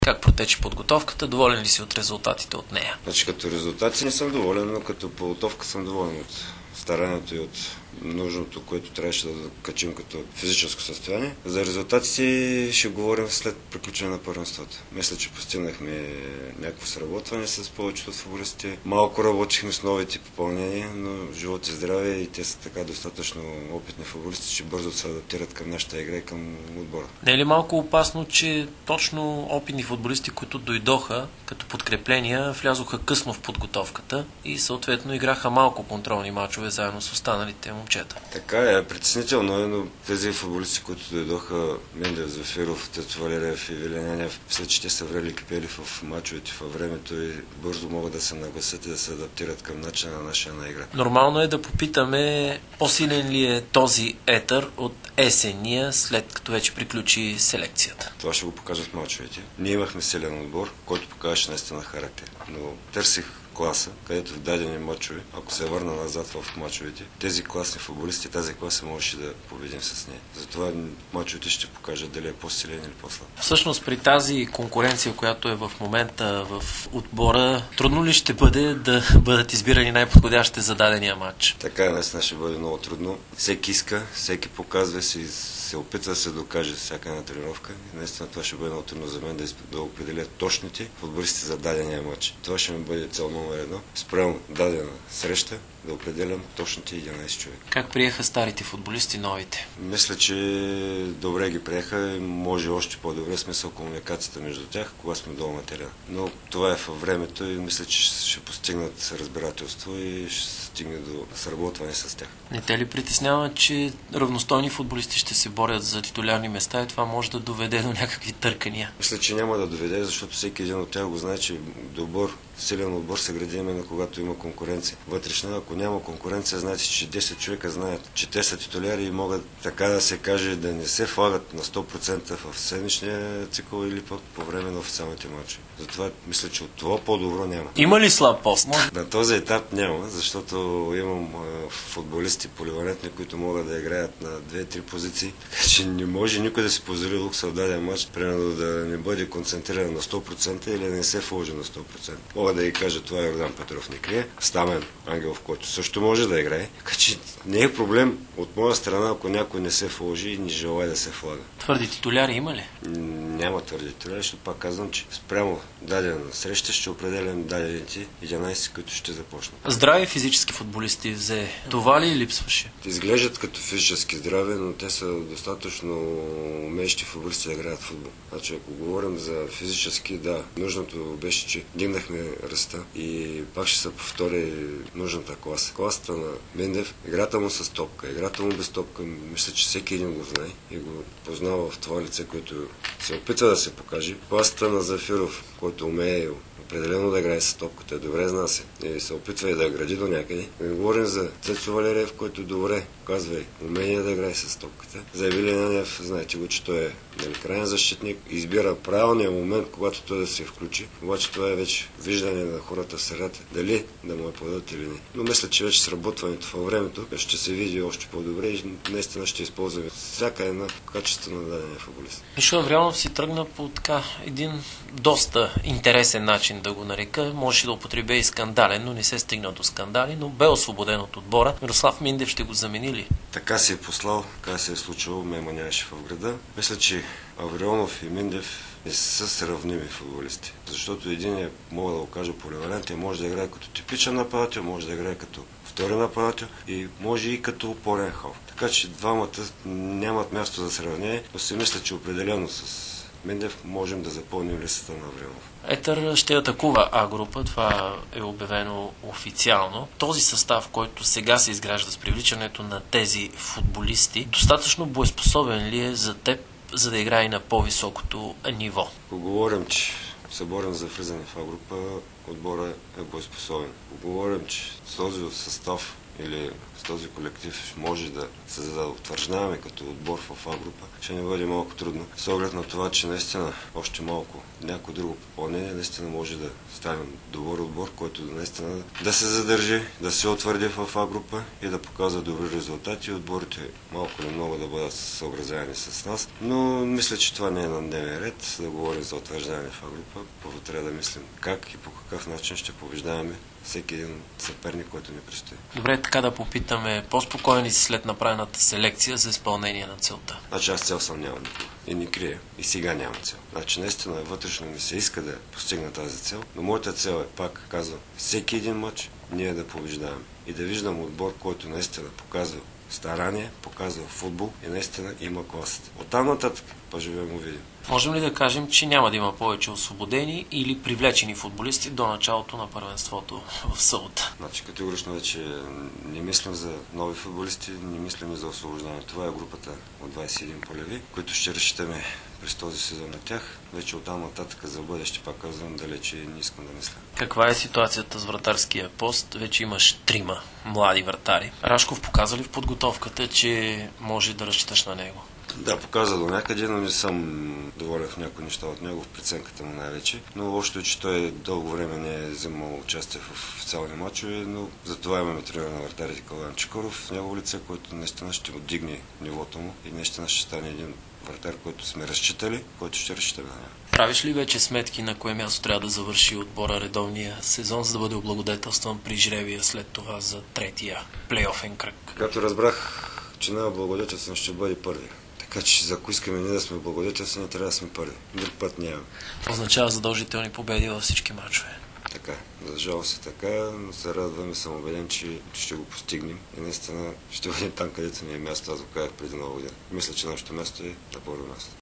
Как протече подготовката? Доволен ли си от резултатите от нея? Значи като резултати не съм доволен, но като подготовка съм доволен от старанието и от нужното, което трябваше да качим като физическо състояние. За резултатите ще говорим след приключване на първенството. Мисля, че постигнахме някакво сработване с повечето от футболистите. Малко работихме с новите попълнения, но живот и здраве и те са така достатъчно опитни футболисти, че бързо се адаптират към нашата игра и към отбора. Не е ли малко опасно, че точно опитни футболисти, които дойдоха като подкрепления, влязоха късно в подготовката и съответно играха малко контролни мачове заедно с останалите момчета? Така е, притеснително е, но тези футболисти, които дойдоха, Мендев, Зафиров, Тецо Валериев и Виленянев, след че те са врели кипели в мачовете във времето и бързо могат да се нагласят и да се адаптират към начина на нашия на игра. Нормално е да попитаме по-силен ли е този етър от есения, след като вече приключи селекцията. Това ще го покажат мачовете. Ние имахме силен отбор, който покажеше наистина характер, но търсих класа, където в дадени мачове, ако се върна назад в мачовете, тези класни футболисти, тази класа можеше да победим с нея. Затова мачовете ще покажат дали е по-силен или по-слаб. Всъщност при тази конкуренция, която е в момента в отбора, трудно ли ще бъде да бъдат избирани най-подходящите за дадения матч? Така наистина ще бъде много трудно. Всеки иска, всеки показва се опитва да се докаже всяка една тренировка. И наистина това ще бъде много трудно за мен да определя точните футболисти за дадения матч. Това ще ми бъде цел номер едно. Спрямо дадена среща да определям точните 11 човека. Как приеха старите футболисти новите? Мисля, че добре ги приеха и може още по-добре смисъл комуникацията между тях, кога сме долу на терена. Но това е във времето и мисля, че ще постигнат разбирателство и ще стигне до сработване с тях. Не те ли притеснява, че равностойни футболисти ще се борят за титулярни места и това може да доведе до някакви търкания? Мисля, че няма да доведе, защото всеки един от тях го знае, че силен отбор се гради именно когато има конкуренция. Вътрешна, ако няма конкуренция, знаете, че 10 човека знаят, че те са титуляри и могат, така да се каже, да не се влагат на 100% в седмичния цикъл или пък по време на официалните матчи. Затова мисля, че от това по-добро няма. Има ли слаб пост? На този етап няма, защото имам футболисти поливалентни, които могат да играят на 2-3 позиции. Така че не може никой да си позволи лукса в даден матч, примерно да не бъде концентриран на 100% или да не се вложи на 100%. Мога да ги кажа, това е Йордан Петров не крие, Стамен Ангелов, който също може да играе. Така че не е проблем от моя страна, ако някой не се вложи и не желая да се влага. Твърди титуляри има ли? Няма твърди титуляри, защото пак казвам, че спрямо дадена среща ще определям дадените 11, които ще започнат. Здрави физически футболисти взе. Това ли липсваше? Изглеждат като физически здрави, но те са достатъчно умеещи футболисти да играят футбол. Значи, ако говорим за физически, да, нужното беше, че дигнахме ръста и пак ще се повтори нужната класа. Класата на Мендев, играта му с топка, играта му без топка, мисля, че всеки един го знае и го познава в това лице, което се опитва да се покаже. Класата на Зафиров, който умее определено да играе с топката, добре зна се и се опитва и да гради до някъде. Не говорим за Тецо Валериев, който добре казва и умение да играе с топката. За Виленянев, знаете го, че той е крайен защитник, избира правилния момент, когато той да се включи. Обаче това е вече виждане на хората в средата, дали да му я подадат или не. Но мисля, че вече сработването във времето ще се види още по-добре и наистина ще използваме всяка една качество на дадения футболист. Мишо Аврионов си тръгна по така един доста интересен начин да го нарека. Можеше да употребя и скандален, но не се стигна до скандали, но бе освободен от отбора. Мирослав Миндев ще го замени ли? Така се е послал, така се е случило, Мема нямаше в града. Мисля, че Аврионов и Миндев не са сравними футболисти. Защото един мога да го кажа поливалентен, може да играе като типичен нападател, може да играе като втори нападател и може и като опорен хал. Така че двамата нямат място за сравнение, но си мисля, че определено с Миндев можем да запълним листата на Аврионов. Етър ще атакува А-група, това е обявено официално. Този състав, който сега се изгражда с привличането на тези футболисти, достатъчно боеспособен ли е за теб, за да играе на по-високото ниво? Ако говорим, че се борим за влизане в А-група, отбора е боеспособен. Ако говорим, че с този състав или с този колектив може да се утвърждаваме като отбор в А група, ще ни бъде малко трудно. С оглед на това, че наистина още малко някое друго попълнение, наистина може да станем добър отбор, който наистина да се задържи, да се утвърди в А група и да показва добри резултати. Отборите малко или много да бъдат съобразявани с нас, но мисля, че това не е на дневен ред да говорим за утвърждаване в А група. Първо трябва да мислим как и по какъв начин ще побеждаваме всеки един съперник, който ни предстои. Добре, така да попитаме, по-спокойни си след направената селекция за изпълнение на целта? Значи аз цел съм нямам никога. И не крия. И сега нямам цел. Значи наистина вътрешно ми се иска да постигна тази цел, но моята цел е, пак казвам, всеки един мач ние да побеждаваме. И да виждам отбор, който наистина показва старание, показва футбол и наистина има клас. Оттам нататък поживеем го видим. Можем ли да кажем, че няма да има повече освободени или привлечени футболисти до началото на първенството в събота? Значи категорично вече не мислим за нови футболисти, не мислим и за освобождане. Това е групата от 21 полеви, които ще разчитаме през този сезон на тях. Вече оттам нататък за бъдеще, пак казвам, далече не искам да мисля. Каква е ситуацията с вратарския пост? Вече имаш 3 млади вратари. Рашков показа ли в подготовката, че може да разчиташ на него? Да, показа до някъде, но не съм доволен в някои неща от него, в преценката му най-вече. Но лошото е, че той дълго време не е взимал участие в официални мачове, но затова имаме тренер на вратарите Калаян Чакъров в негово лице, който наистина ще отдигне нивото му и наистина ще стане един вратар, който сме разчитали, който ще разчитаме на него. Правиш ли вече сметки на кое място трябва да завърши отбора редовния сезон, за да бъде облагодетелстван при жребия след това за третия плейофен кръг? Като разбрах, че най-облагодетелстван ще бъде първи. Така че, ако искаме ние да сме благодетелствени, трябва да сме първи. Друг път няма. Означава задължителни победи във всички мачове. Така, за жалост е така, но се радвам и съм убеден, че ще го постигнем и наистина ще бъдем там, където ни е място, аз го казах преди много година. Мисля, че нашето място е на първо място.